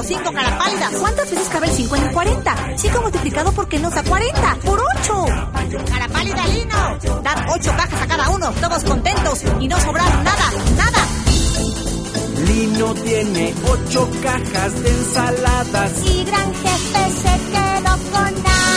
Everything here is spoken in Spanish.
5 cara pálida. ¿Cuántas veces cabe el 5 en el 40? 5 multiplicado por qué nos da 40. ¡Por 8! Cara pálida, Lino. Dan 8 cajas a cada uno, todos contentos y no sobraron nada. Lino tiene 8 cajas de ensaladas. Y Gran Jefe se quedó con nada.